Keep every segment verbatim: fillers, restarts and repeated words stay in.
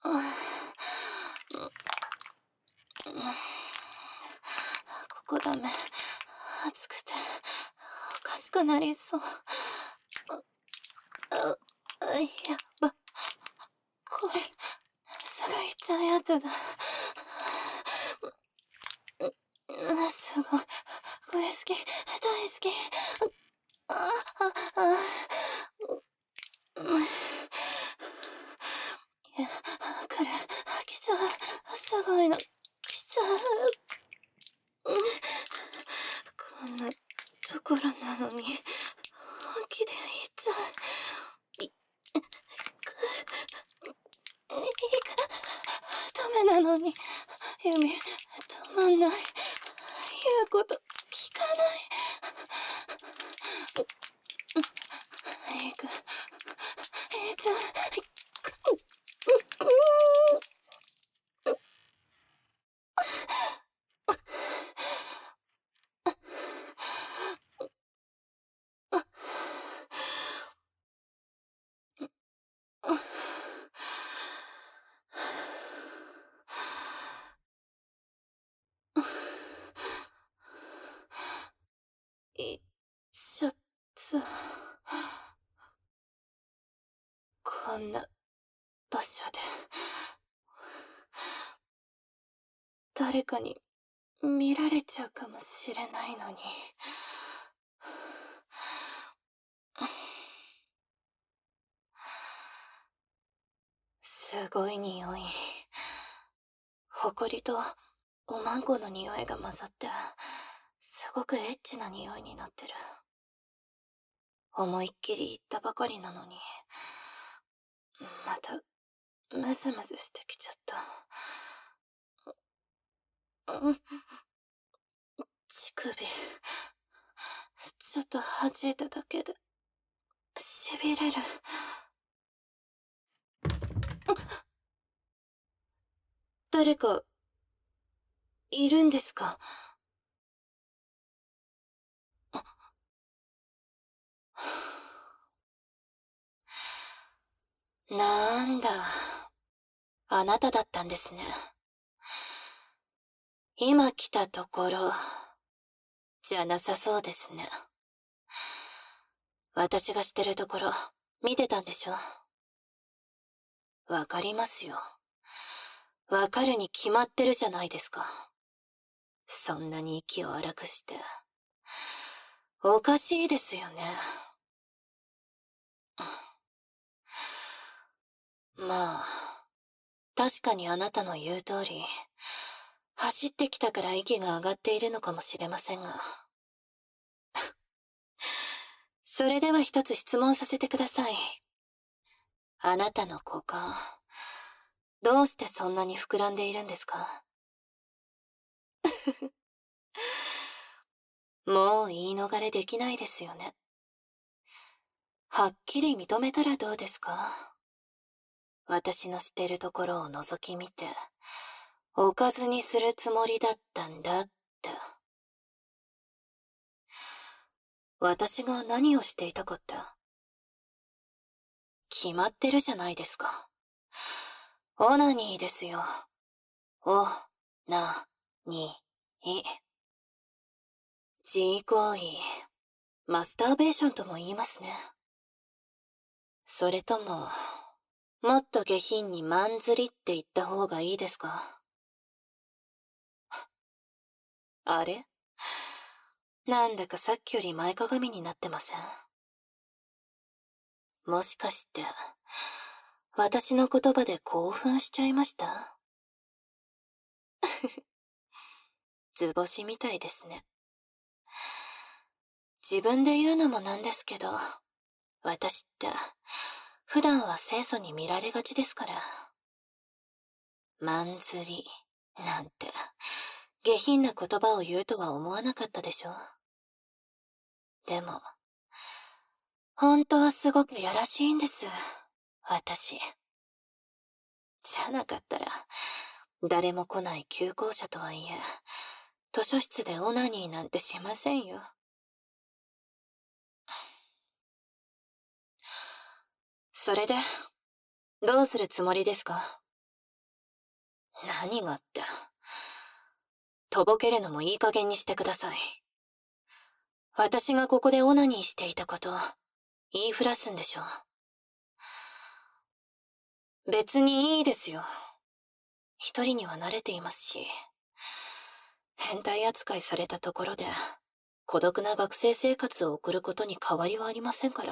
ここダメ。暑くておかしくなりそう。ああ、やば。これすぐ行っちゃうやつだ。すごい。これ好き。大好き。あああいや、来る。来ちゃう。すごいの。来ちゃう。こんなところなのに本気で言っちゃう。いくいくダメなのにユミ止まんない。言うこと聞かない。いくいっちゃう。いっちゃった。こんな場所で誰かに見られちゃうかもしれないのに。すごい匂い。ほこりとおまんこの匂いが混ざってすごくエッチな匂いになってる。思いっきり言ったばかりなのにまたムズムズしてきちゃった。うん、乳首ちょっと弾いただけでしびれる。誰かいるんですか？なんだ、あなただったんですね。今来たところじゃなさそうですね。私がしてるところ見てたんでしょ？わかりますよ。わかるに決まってるじゃないですか。そんなに息を荒くして。おかしいですよね。まあ、確かにあなたの言う通り、走ってきたから息が上がっているのかもしれませんが。それでは一つ質問させてください。あなたの股間、どうしてそんなに膨らんでいるんですか？もう言い逃れできないですよね。はっきり認めたらどうですか？私のしてるところを覗き見て、おかずにするつもりだったんだって。私が何をしていたかって、決まってるじゃないですか。オナニーですよ。お、な、に、い。自慰行為、マスターベーションとも言いますね。それとも、もっと下品にマンズリって言った方がいいですか？あれ？なんだかさっきより前かがみになってません？もしかして、私の言葉で興奮しちゃいました？図星みたいですね。自分で言うのもなんですけど、私って、普段は清楚に見られがちですから。マンズリなんて、下品な言葉を言うとは思わなかったでしょ。でも、本当はすごくやらしいんです、私。じゃなかったら、誰も来ない旧校舎とはいえ、図書室でオナニーなんてしませんよ。それで、どうするつもりですか？ 何がって。とぼけるのもいい加減にしてください。私がここでオナニーしていたこと、言いふらすんでしょう。別にいいですよ。一人には慣れていますし、変態扱いされたところで、孤独な学生生活を送ることに変わりはありませんから。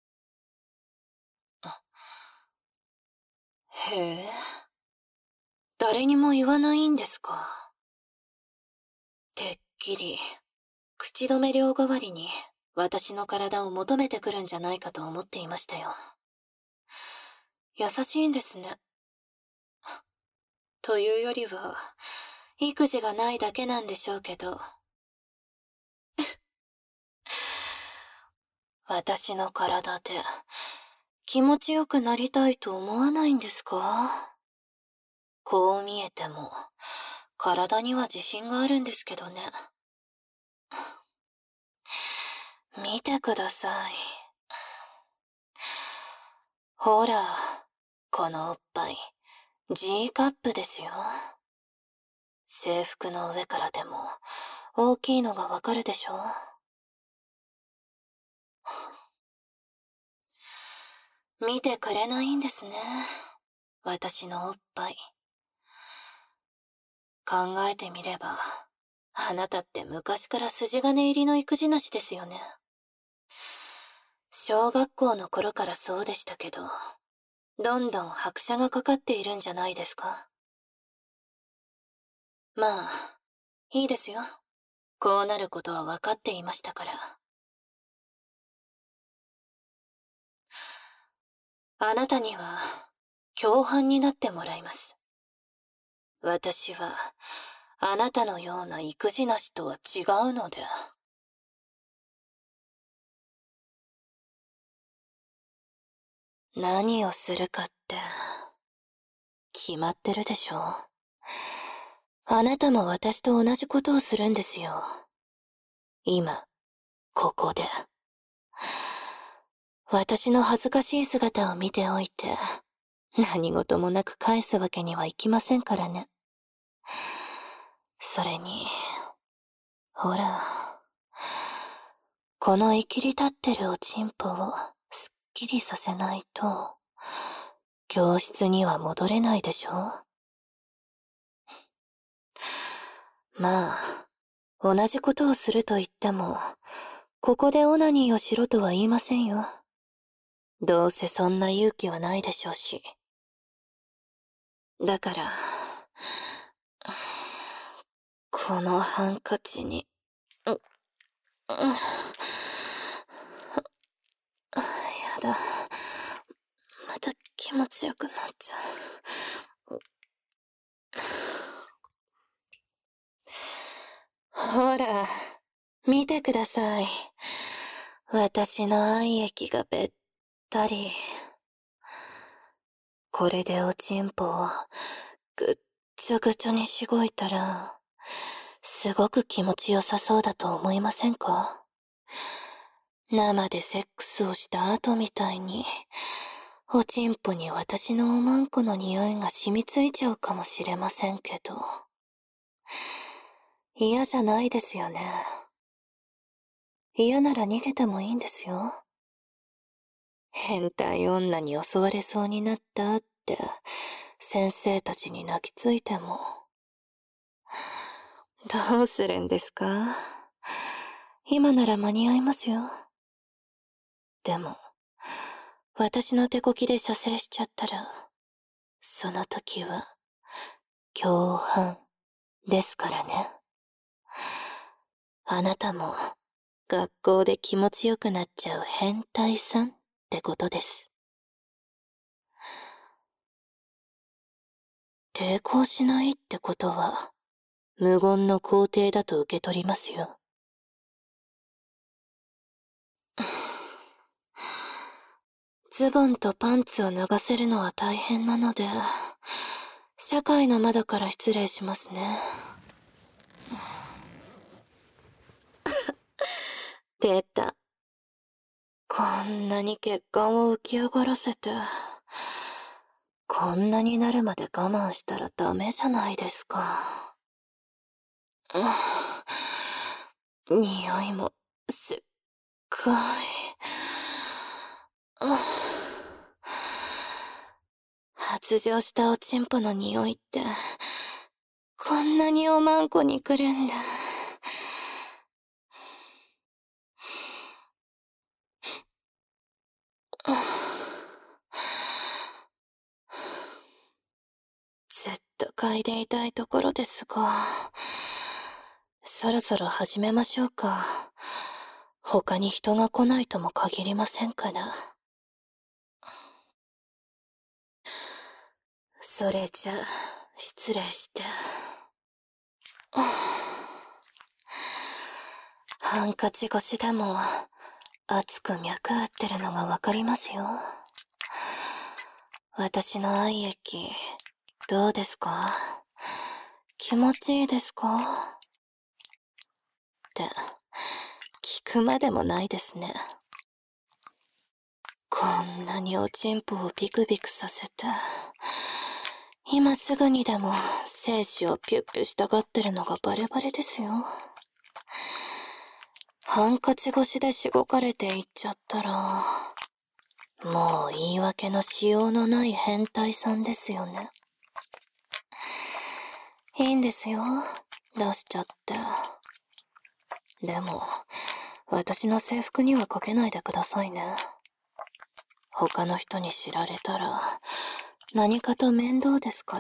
へえ、誰にも言わないんですか。てっきり、口止め料代わりに私の体を求めてくるんじゃないかと思っていましたよ。優しいんですね。というよりは、育児がないだけなんでしょうけど。私の体で気持ちよくなりたいと思わないんですか？こう見えても、体には自信があるんですけどね。見てください。ほら、このおっぱい、G カップですよ。制服の上からでも、大きいのがわかるでしょ？見てくれないんですね。私のおっぱい。考えてみれば、あなたって昔から筋金入りの育児なしですよね。小学校の頃からそうでしたけど、どんどん拍車がかかっているんじゃないですか。まあ、いいですよ。こうなることは分かっていましたから。あなたには、共犯になってもらいます。私は、あなたのような育児なしとは違うので。何をするかって、決まってるでしょ。あなたも私と同じことをするんですよ。今、ここで。私の恥ずかしい姿を見ておいて、何事もなく返すわけにはいきませんからね。それに、ほら、この生きり立ってるおちんぽをすっきりさせないと、教室には戻れないでしょ？まあ、同じことをすると言っても、ここでオナニーをしろとは言いませんよ。どうせそんな勇気はないでしょうし。だから、このハンカチに、う、う、やだ。また気持ちよくなっちゃう。ほら、見てください。私の愛液がべったり。これでおちんぽをぐっちょぐちょにしごいたら、すごく気持ちよさそうだと思いませんか？生でセックスをした後みたいに、おちんぽに私のおまんこの匂いが染みついちゃうかもしれませんけど。嫌じゃないですよね。嫌なら逃げてもいいんですよ。変態女に襲われそうになったって先生たちに泣きついても。どうするんですか？今なら間に合いますよ。でも、私の手こきで射精しちゃったら、その時は、共犯ですからね。あなたも、学校で気持ちよくなっちゃう変態さんってことです。抵抗しないってことは、無言の肯定だと受け取りますよ。ズボンとパンツを脱がせるのは大変なので、社会の窓から失礼しますね。出た。こんなに血管を浮き上がらせて、 こんなになるまで我慢したらダメじゃないですか。うん、匂いもすっごい。あ、発情したおちんぽの匂いって、こんなにおまんこに来るんだ。ずっと嗅いでいたいところですが、そろそろ始めましょうか。他に人が来ないとも限りませんから。それじゃ、失礼して。ハンカチ越しでも、熱く脈打ってるのがわかりますよ。私の愛液、どうですか？気持ちいいですか？って、聞くまでもないですね。こんなにおちんぽをビクビクさせて、今すぐにでも精子をピュッピュしたがってるのがバレバレですよ。ハンカチ越しでしごかれていっちゃったら、もう言い訳のしようのない変態さんですよね。いいんですよ、出しちゃって。でも、私の制服にはかけないでくださいね。他の人に知られたら、何かと面倒ですから。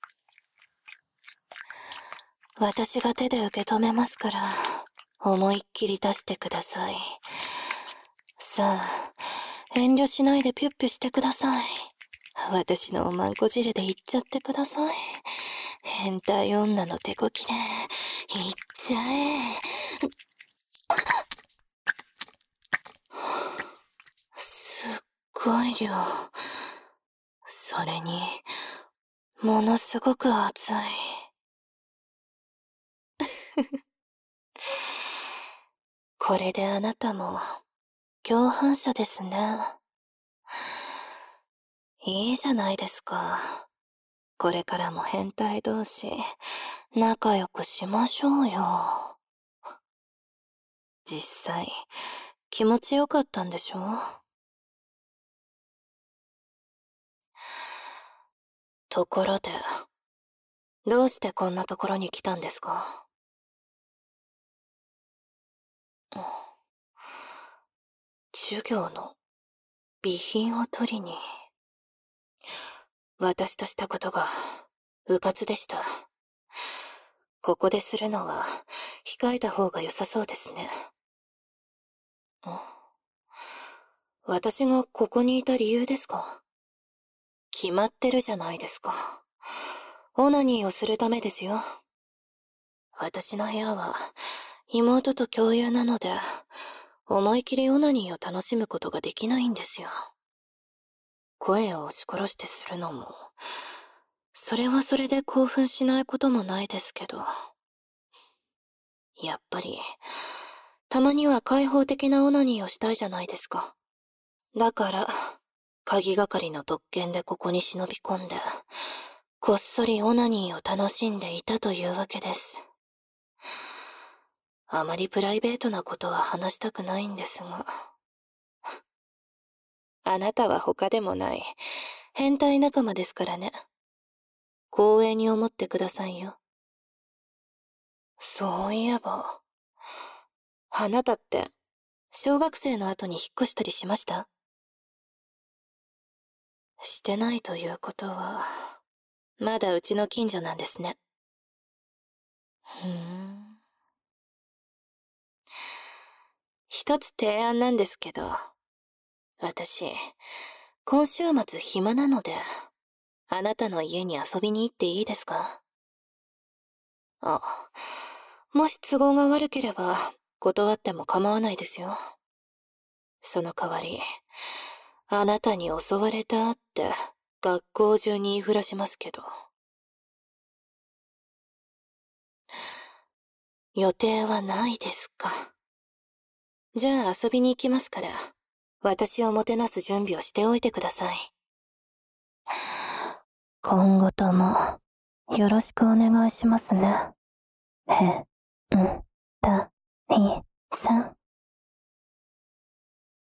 私が手で受け止めますから、思いっきり出してください。さあ、遠慮しないでピュッピュしてください。私のおまんこ汁で言っちゃってください。変態女の手こきで、言っちゃえ。すっごい量。それに、ものすごく熱い。これであなたも、共犯者ですね。いいじゃないですか。これからも変態同士、仲良くしましょうよ。実際、気持ちよかったんでしょ？ところで、どうしてこんなところに来たんですか？授業の備品を取りに。私としたことが、うかつでした。ここでするのは、控えた方が良さそうですね。私がここにいた理由ですか？決まってるじゃないですか。オナニーをするためですよ。私の部屋は、妹と共有なので、思い切りオナニーを楽しむことができないんですよ。声を押し殺してするのも、それはそれで興奮しないこともないですけど、やっぱり、たまには開放的なオナニーをしたいじゃないですか。だから、鍵係の特権でここに忍び込んで、こっそりオナニーを楽しんでいたというわけです。あまりプライベートなことは話したくないんですが。あなたは他でもない、変態仲間ですからね。光栄に思ってくださいよ。そういえば、あなたって、小学生の後に引っ越したりしました？してないということは、まだうちの近所なんですね。ふーん。一つ提案なんですけど、私、今週末暇なので、あなたの家に遊びに行っていいですか？あ、もし都合が悪ければ、断っても構わないですよ。その代わり、あなたに襲われたって、学校中に言いふらしますけど。予定はないですか？じゃあ遊びに行きますから、私をもてなす準備をしておいてください。 今後とも、よろしくお願いしますね。へ、ん、た、い、さん。